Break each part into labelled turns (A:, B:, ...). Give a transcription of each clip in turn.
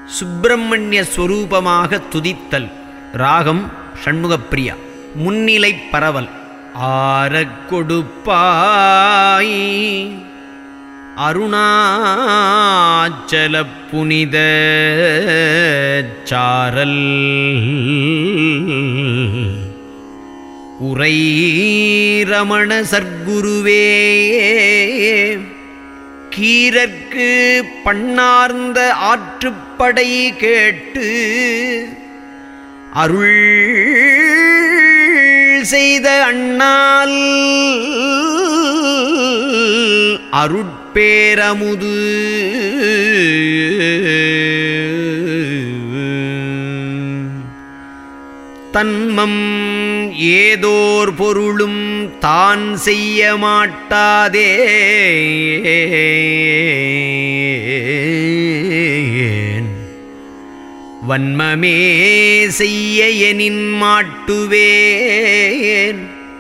A: சுப்பிரமணிய ஸ்வரூபமாக துதித்தல். ராகம் ஷண்முகப்பிரியா. முன்னிலை பரவல். ஆரக் கொடுப்பாய் அருணாச்சல புனித சாரல் உரை ரமண சர்க்குருவே கீரற்கு பண்ணார்ந்த ஆற்றுப்படை கேட்டு அருள் செய்த அண்ணால் அருட்பேரமுது தன்மம் ஏதோர் பொருளும் தான் செய்ய மாட்டாதே வன்மமே செய்ய எனின் மாட்டுவேன்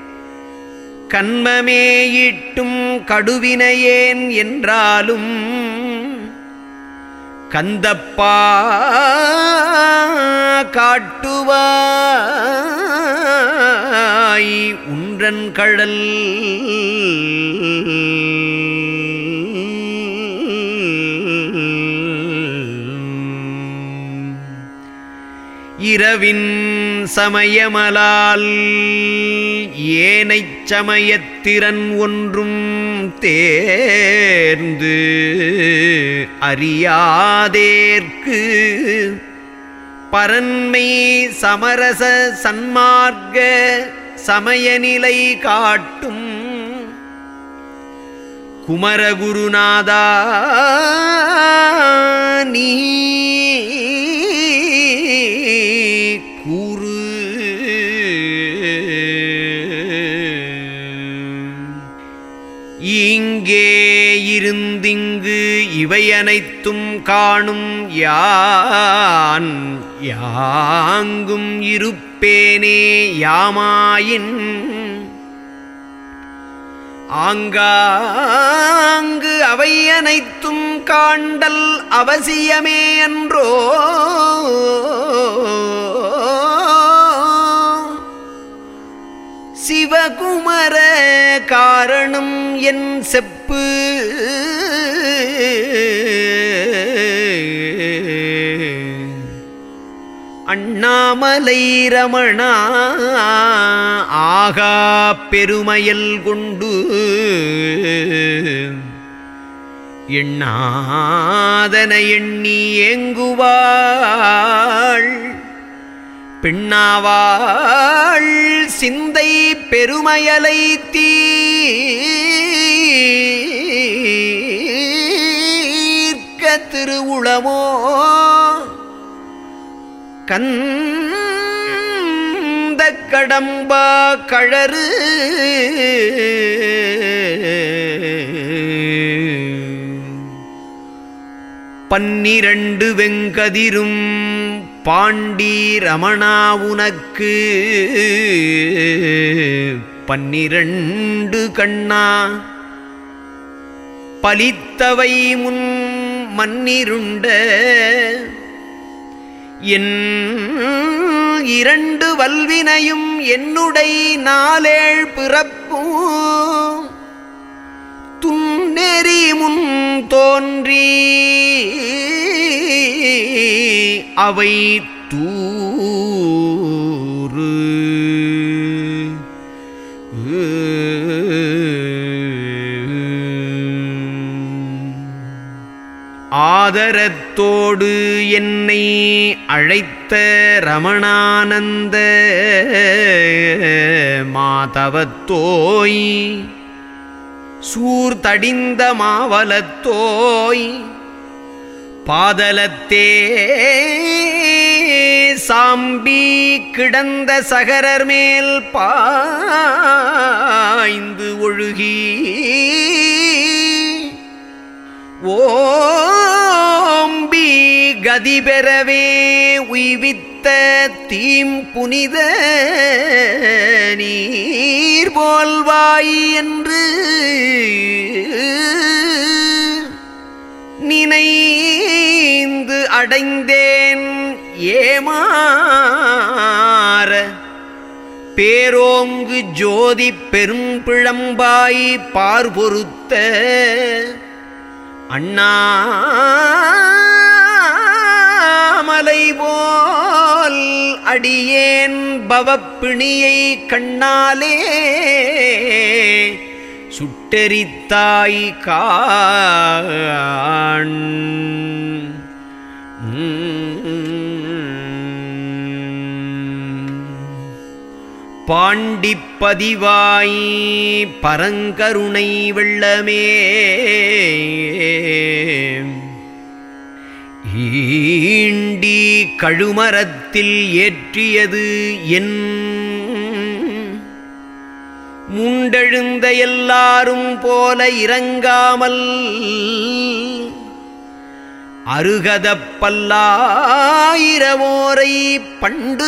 A: கன்மமேயிட்டும் கடுவினையேன் என்றாலும் கந்தப்பா காட்டுவாய் உன்றன் கழல் இரவின் சமயமலால் ஏனைச் சமயத்திறன் ஒன்றும் தேர்ந்து அறியாதேற்கு பரன்மை சமரச சன்மார்க்க சமயநிலை காட்டும் குமரகுருநாதா நீ கூறு. இங்கே இருந்திங்கு இவை அனைத்தும் காணும் யான் யாங்கும் இருப்பேனே யாமாயின் ஆங்காங்கு அவை அனைத்தும் காண்டல் அவசியமே என்றோ சிவகுமர காரணம் என் செப்பு அண்ணாமலை ரமணா ஆகா பெருமையல் கொண்டு எண்ணாதன எண்ணி ஏங்குவாள் பெண்ணாவாள் சிந்தை பெருமையலை தீர்க்க திருவுளமோ கந்த கடம்பா கழறு பன்னிரண்டு வெங்கதிரும் பாண்டி ரமணா உனக்கு பன்னிரண்டு கண்ணா பலித்தவை முன் மன்னிருண்ட என் இரண்டு வல்வினையும் என்னுடை நாளேழ் பிறப்பும் துன்னெறி முன் தோன்றி அவை தூறு ஆதரத்தோடு என்னை அழைத்த ரமணானந்த மாதவத்தோய் சூர்தடிந்த மாவலத்தோய் பாதலத்தே சாம்பி கிடந்த சகரர் மேல் பாய்ந்து ஒழுகி ஓம்பி கதிபெறவே உய்வித்த தீம் புனித நீர் போல்வாய் என்று நினைந்து அடைந்தேன் ஏமாற பேரோங்கு ஜோதி பெரும்பிழம்பாய் பார்பொருத்த அண்ணாமலை போல் அடியேன் பவப்பிணியை கண்ணாலே சுட்டெரித்தாய் காண். பாண்டிப்பதிவாய் பரங்கருணை வெள்ளமே ஈண்டி கழுமரத்தில் ஏற்றியது என் முண்டெழுந்த எல்லாரும் போல இறங்காமல் அருகதப் பல்லாயிரவோரை பண்டு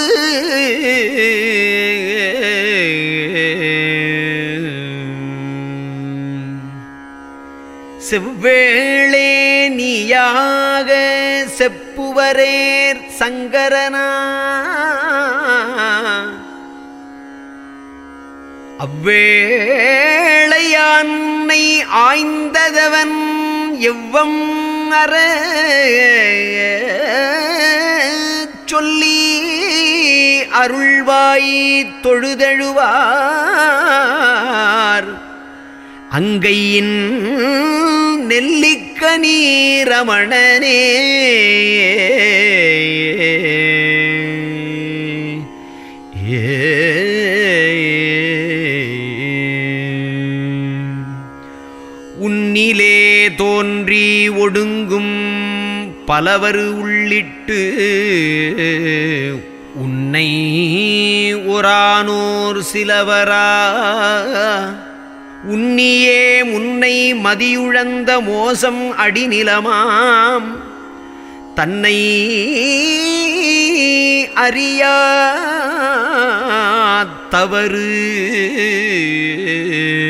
A: செவ்வேளே நீயாக செப்புவரேர் சங்கரனா அவ்வேளையான்னை ஆய்ந்ததவன் எவ்வம் அற சொல்லி அருள்வாய் தொழுதழுவார் அங்கையின் நெல்லிக்கனி ரமணனே. உன்னிலே தோன்றி ஒடுங்கும் பலவர் உள்ளிட்டு உன்னை ஒரானோர் சிலவரா உன்னியே முன்னை மதியுழந்த மோசம் அடிநிலமாம் தன்னை அறியா தவறு